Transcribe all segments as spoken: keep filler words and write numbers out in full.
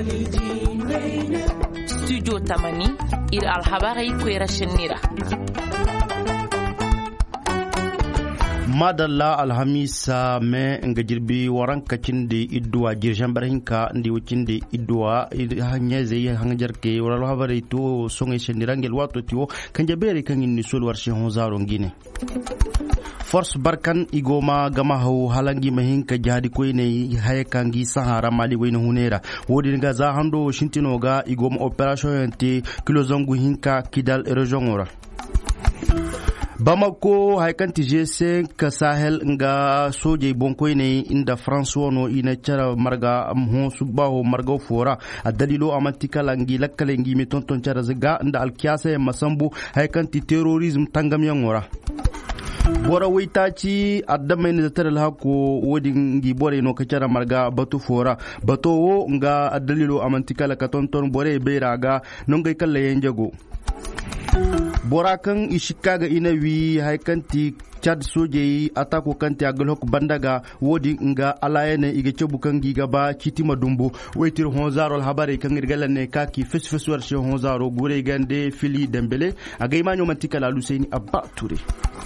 studio tamani ir alhabarai ko rashinira madalla alhamisa me nga jirbi waran kacin de idwa jirjan barhinka ndi wucin de idwa hanya zai hanjar ke wala habari to songa shendirangel wato tiwo kanje bere kan ni sol warshi hon zaro ngine force barkan igoma gama hau halangi mahinka jadi koine hayakangi sahara mali wayna hunera wodi nga za hando shintino ga igoma operation yante kilo zangu hinka kidal region ora Bamako haikanti G cinq Sahel nga soje bonkoy ne inda France wono ina cara marga amho subaho marga fora adalilo amantika langi lakkalengi mi tonton cara zaga inda alkiasa masambu haikanti terrorism tangam yangora bora waitaci addamai ne zatar alhako wodin gi bore no kacara marga batu fora bato wo nga adalilo amantika la tonton bore beiraga nongai kala yenjago borakan ishikaga inawi haikanti Chad soje atako kanti agalhok bandaga wodi nga alayene ige chobukan gigaba chitima dumbu wetir honzaro habare kan irgalane kaki fesfes warche honzaro gure gande fili dembele agay manyo mantika la lusaini abba touré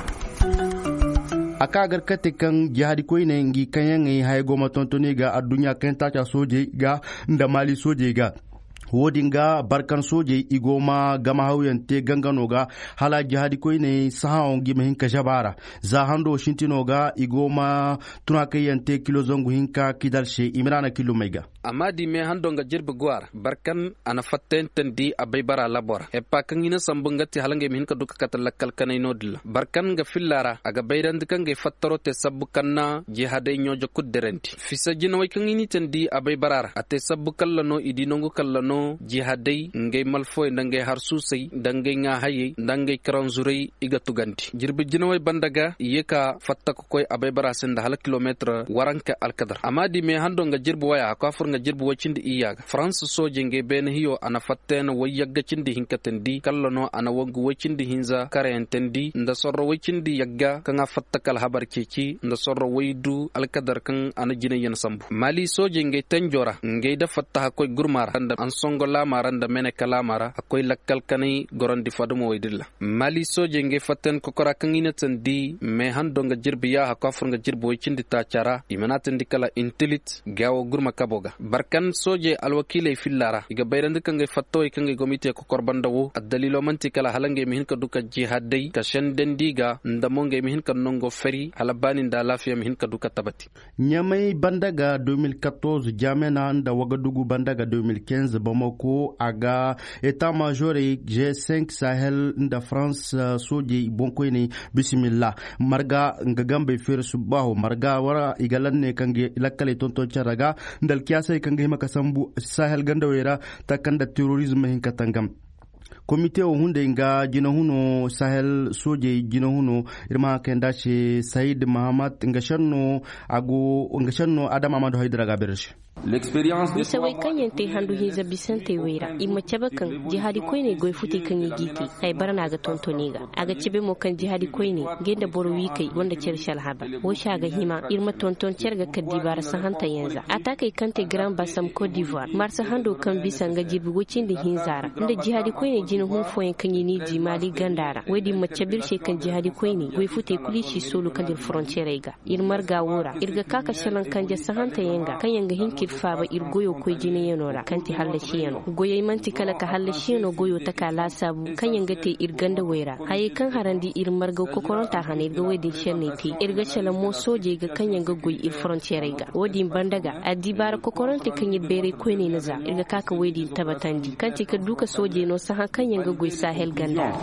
aka garkate kan jihadi koyne ngi kanyangi hay goma tontoni ga adunya kenta cha soje ga nda mali soje ga wodinga barkan soje igoma gama hawyante ganganoga hala jihadi koyne sahaon gima hinka jabara za hando shintinoga igoma tunakayante kilo zongu hinka kidalshe imrana kilo mega amadi me handonga jirbe gwar barkan ana fattenten di abay bara labora e pakan ina sambungati halange mi hinka duka katalakal kanay nodla barkan ga fillara aga bayrand kan ga fattarote sabbukanna jihadai nyojo kudderenti fisa jinawai kan ini tendi abay barara ate sabbukallano idinongo kallano jihadai ngay malfoy ndangay harsusai ndangay nga haye ndangay karanzurai iga tuganti jirbe jinawai bandaga yeka fattako koy abay bara senda hala kilometre waranka alkadar amadi me handonga jirbe waya ko nga jirbu wacindi iyaga France soje nge ben hiyo ana fatten wayagga cindi hinkatendi kallano ana wangu wacindi hinza karentendi nda sorro wacindi yagga kanga fattakal habar keki nda sorro waydu alkadar kan ana jina yen sambu mali soje nge tenjora nge da fattaha koy gurmar handa an songo la maranda mene kala mara akoy lakkal kanay gorandi fadumo waydilla mali soje nge fatten kokora kan inatendi me handonga jirbi ya ha furga jirbu wacindi ta cara imanatendi kala intilit gawo gurma kaboga barkan soje alwakile fillara iga bayrand kangai fatto kangai gomite ko korbandawo addalilo manti kala halange mihin ka duka jihadai ka shenden diga ndamonge mihin ka nongo feri halabani nda lafiya mihin ka duka tabati nyamai bandaga deux mille quatorze jamena nda wagadugu bandaga deux mille quinze bamako aga état major G cinq Sahel nda France soje bonkoyne bismillah marga ngagambe fer subaho marga wara igalanne kange lakkale tonton charaga ndal kiyasa kanga hima kasambu Sahel gandawera takanda terrorisme hinka tangam komite o hunde nga jina huno Sahel soje jina huno irma kenda che Said Mahamad nga shanno ago nga shanno Adam Amadou Haidara gabersh l'expérience de sawai kanyen te handu hiza bisante wera imma cabakan jihadi koyne goy futi kan yigiti ay barana ga tontoniga aga cibe mo kan jihadi koyne genda boro wikai wanda cershal haba wo shaga hima irma tonton cerga kaddi bar sahanta yanza ataka kante grand basam Côte d'Ivoire marsa hando kan bisanga jibi wocin da hinzara inda jihadi koyne jina hun foyen kan yini di mali gandara wedi macabir she kan jihadi koyne goy futi kulishi solo kan frontiere ga irmar ga wora irga kaka shalan kan ja sahanta yanga kan yanga hinki faba irgoyo koy jine yenora kanti hallashi yano goyey manti kala ka hallashi yano goyo taka la sabu kan yangate irganda wera haye kan harandi ir marga kokoronta hane ga wedi shenneti irga chala mo soje ga kan yanga goy ir frontiere ga wodi bandaga adi bar kokoronta kan yibere koy ne naza irga kaka wedi tabatandi kanti ka duka soje no saha kan yanga goy Sahel ganda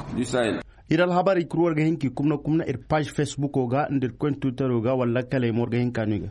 iral habari kruwar ga hinki kumna kumna ir page Facebook ga ndir kon Twitter ga walla kale morga hinkaniga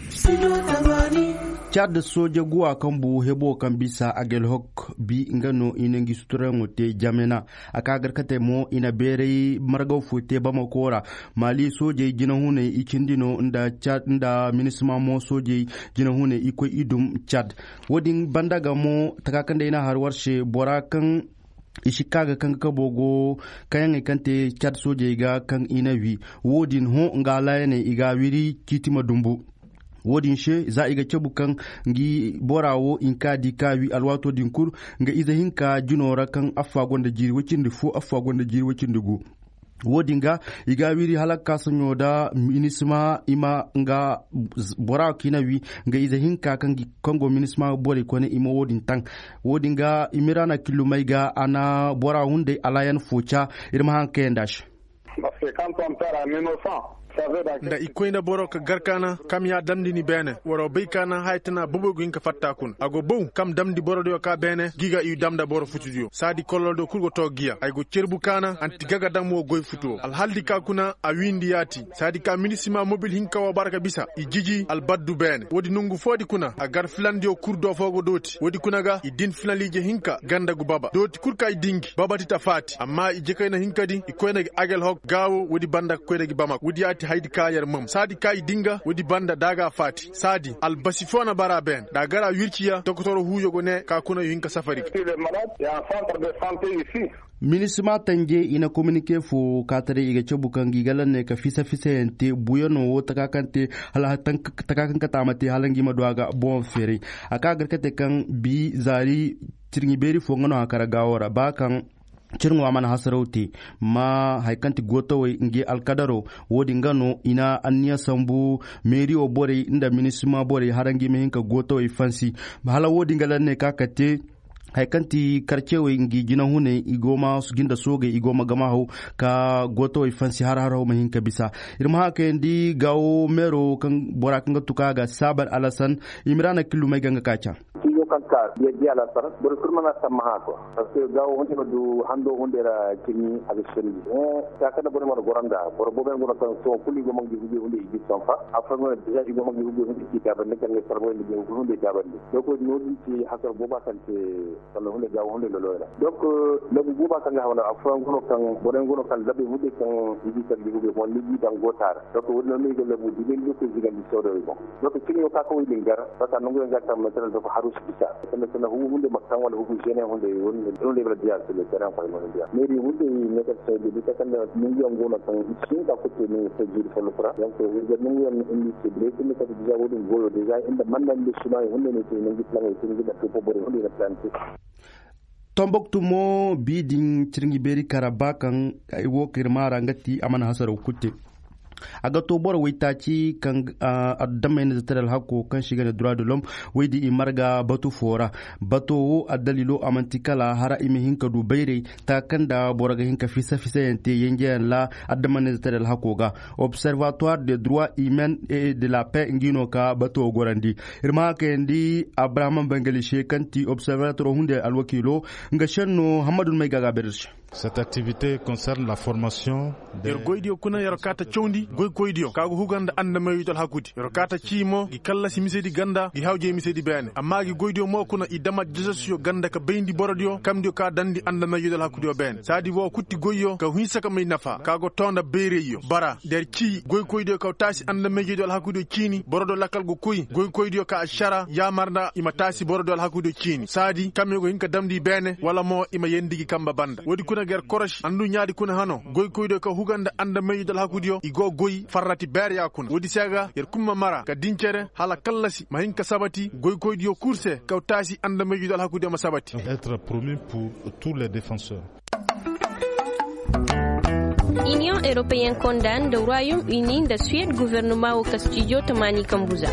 Chad soja guwa kambu hebo kambisa agel hok bi ngano inengi suturango te jamena akagar kate mo ina bere marga fute bamakora mali soje jina hune ikindino nda Chad nda minisma mo soje jina hune iko idum Chad wodin bandaga mo takakande ina har warshe borakan ishikaga kan kabogo kayan kante Chad soje ga kan inawi wodin ho ngala ne iga wiri kitima dumbu wodin she za iga cebukan ngi borawo inka di kawi alwato dinkur nga iza hinka junora kan affa gonda jiri wacin fo affa gonda jiri wacin gu wodinga iga wiri halaka sanyo da minisma ima nga bora kinawi nga iza hinka kan kongo minisma bore kone ima wodin tan wodinga imirana kilumaiga ana bora hunde alayan focha irma hankendash parce que quand on perd un innocent da ikoina boro ka garkana kam ya damdi ni bene woro beykana haytana bobo ginka fatta kun ago bow kam damdi boro do ka bene giga yu damda boro futudio sadi kollo do kurgo to giya ay go cerbu kana anti gaga damo goy futuo al haldi ka kuna a windi yati sadi ka minisima mobile hinka wa baraka bisa i jiji al baddu bene wodi nungu fodi kuna a gar flandio kurdo fogo doti wodi kuna ga i din flanlije hinka ganda gu baba doti kurka i dingi baba tita fati amma i jekayna hinka di ikoina agel hok gawo wodi banda koyna gi bama wodi yati haidi kayar mam sadi kai dinga wodi banda daga fati sadi albasifona bara ben da gara wirkiya doktor huyo go ne ka kuna yinka safari minisma tanje ina communique fo katare iga cebukan gigalan ne ka fisa fisa yente buyono wo takakante hala takakan katamate halangi madwaga bon fere aka garkate kan bi zari tirngi beri fo ngano akara gawara bakan cirngo mana hasarauti ma haikanti gotowai nge alkadaro wodi ngano ina anniya sambu meri o bore inda minisma bore harangi mehinka gotowai fansi hala wodi ngalanne kakate haikanti karcewe ngi gina hune igoma su ginda soge igoma gama hau ka goto fansi har har mahin ka bisa irma haka ndi gawo mero kan bora kan tuka ga sabar alasan imrana kilu mai ganga kacha kiyo kanka biya biya la sar bor kurmana samaha ko parce que gawo wonde do hando hondera kini aga shendi eh ta kana bor mar goranda bor boben gona kan so kuli go mangi huje hunde igi sonfa afra no deja igo mangi huje hunde ki ta bande kan sarbo ni go hunde ta bande doko nodi ci hasar boba kan te sallallahu hunde gawo hunde loloyla donc labu boba kan hawna afra gono kan boren gono kan labe hunde kan igi kan igi mo ligi dan gotar donc wonno mi go labu digen ko jigan di sodo ko donc kini ka ko lingar parce que ngongo ngata metal do harus bisa kana kana hunde makkan wala hu jene hunde hunde hunde bra dia le terrain fa mo dia meri hunde ne ka sai de ka kan mingi ngono kan sin ka ko te ne se jiri fa lo fra donc we mingi en indi se ble ne ka dia wodi goyo deja inda mandan de suma hunde ne te ngi plan e ngi da ko bore hunde na plan Tombouctou mo biding cirngi beri karabakan ay wo kirmara ngati amana hasaro kutte aga to bor waitaci kan addama ne zatar hako kan shiga da droit de l'homme waidi imarga batu fora bato adalilo amantikala hara imihin ka dubaire ta kan da boraga hinka fisa fisa yante yenge la addama ne zatar hako ga observatoire des droits humains et de la paix ngino ka bato gorandi irma ka ndi abraham bangalishe kanti observatoire hunde alwakilo nga shanno hamadul mai gaga bersh. Cette activité concerne la formation des goydio kuna yarokata chondi goy goydio kago huganda anda mayitol hakuti yarokata chimo gi kala si misedi ganda gi hawje misedi bene amma gi goydio mo kuna idama jessio ganda ka bendi borodio kamdio ka dandi anda mayitol hakudi o bene sadi wo kutti goyyo ka hinsa ka may nafa kago tonda bereyo bara der chi goy goydio ka tasi anda mayitol hakudi chini borodo lakal go kuy goy goydio ka ashara ya marna ima tasi borodo hakudi chini sadi kamyo go hinka damdi bene wala mo ima yendigi kamba banda wodi kuna ger korosh andu nyaadi kuna hano goy koydo ka huganda anda mayidal hakudiyo igo goy farrati ber ya kuna wodi saga yer kumma mara ka dincere hala kallasi mahinka sabati goy koydo course ka tasi anda mayidal hakudiyo ma sabati être promu pour tous les défenseurs. Union européenne condamne le Royaume-Uni da Suède gouvernement au Castillo Tamani Kambuza.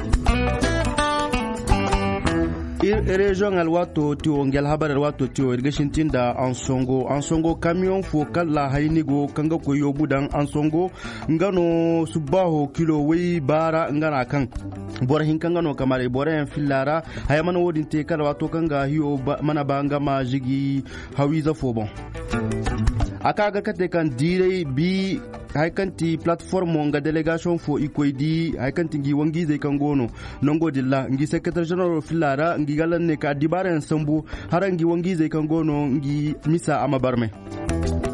Région alwato tiwo ngel habar alwato tiwo irgashin tinda ansongo ansongo camion fo kala haynigo kanga ko yobudan ansongo ngano subaho kilo wi bara ngana kan bor hin kanga no kamare bor en fillara hayamana wodin te kala wato kanga hiyo mana banga ma jigi hawiza fo bon aka ga kate kan dire bi haikanti platform nga delegation fo ikoidi haikanti ngi wangi zai kan gono nongo dilla ngi secretary general filara ngi galan ne ka dibaren sambu harangi wangi zai kan gono ngi misa amabarme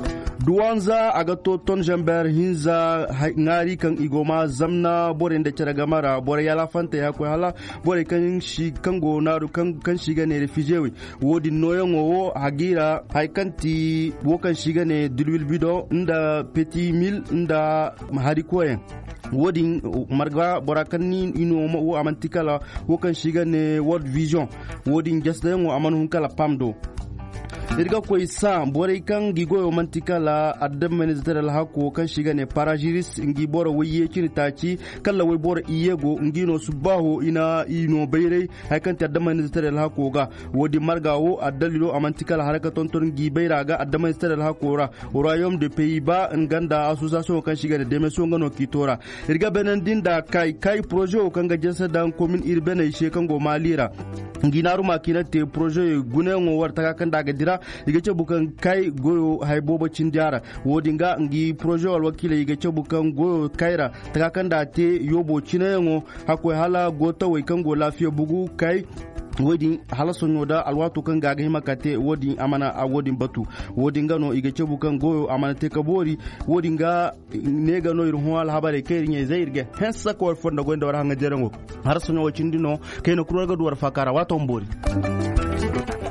duwanza aga to ton jamber hinza ngari kan igoma zamna bore da cara gamara bore yala fanta ya ko hala bore kan shi kango naru kan kan shiga ne refugeewi wodi noyon wo hagira haikanti wo kan shiga ne dilwil bido nda petit mil nda mahari koyen wodi marga borakanni ino wo amantikala wo kan shiga ne world vision wodi jasda ngo amanu hunkala pamdo irga koy sa bore kan gigoyo mantikala addam minister al hako kan shiga ne paragiris ngi boro wiye kini taci kala way boro iyego ngino subaho ina ino bayre hay kan addam minister al hako ga wodi margawo addalilo amantikala haraka tonton gi bayra ga addam minister al hako ra royaume de pays-bas nganda association kan shiga ne demeso ngano kitora irga benen dinda kai kai projet kan ga jensa dan commune urbaine she kan go malira nginaru makina te projet gunengo warta kan daga dira igace bukan kai goyo haibobo cindiara wodinga ngi projet wal wakile igace bukan goyo kaira taka da te yobo cinengo hakwe hala gota wai kan go lafiya bugu kai wodi halason yoda alwato kan gaga himakate wodi amana a wodin batu wodinga no igace bukan goyo amana te kabori wodinga nega no irho al habare kai nye zairge hessa ko fonda gonda war hanga jerango har sunyo cindino kai no kurga duwar fakara wato mbori